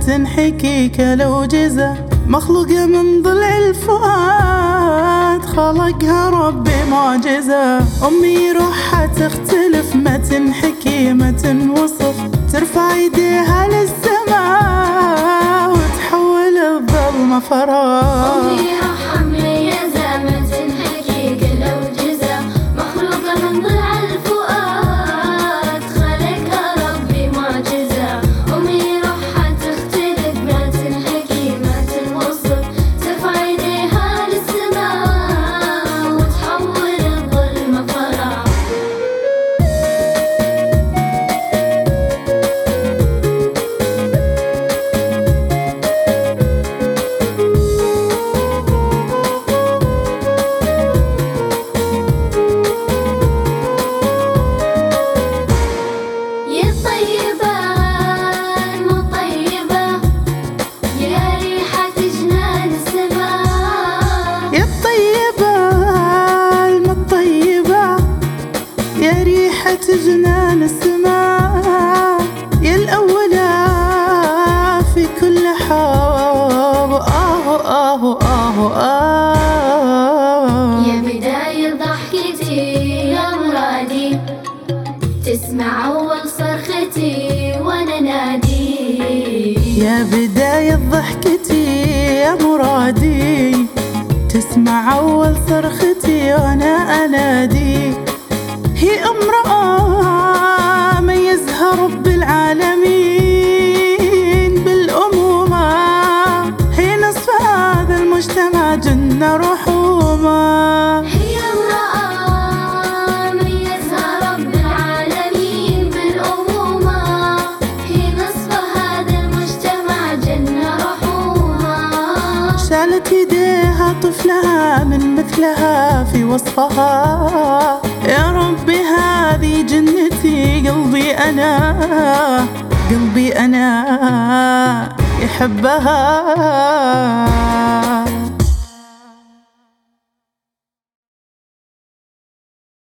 تنحكي كالوجزة، مخلوقة من ضلع الفؤاد خلقها ربي معجزة. أمي روحها تختلف ما تنحكي ما تنوصف، ترفع يديها للسماء وتحول الظلمة فراغ. أمي روحها مميزة ما تنحكي كالأوجزة، مخلوقة من ضلع الفؤاد خلقها ربي معجزة. أمي روحها تختلف ما تنحكي ما تنوصف، ترفع يديها للسماء وتحول الظلمة فراغ. يا ريحة جنان السماء، يا الأولى في كل حب. يا بداية ضحكتي يا مرادي، تسمع أول صرختي وأنا نادي. يا بداية ضحكتي يا مرادي، تسمع أول صرختي وأنا أنادي. هي امرأة ميزها رب العالمين بالأمومة، هي نصف هذا المجتمع جنة رحومة. هي امرأة ميزها رب العالمين بالأمومة، هي نصف هذا المجتمع جنة رحومة. شالت يديها طفلها من مثلها في وصفها، يا ربي هذه جنتي. قلبي أنا يحبها.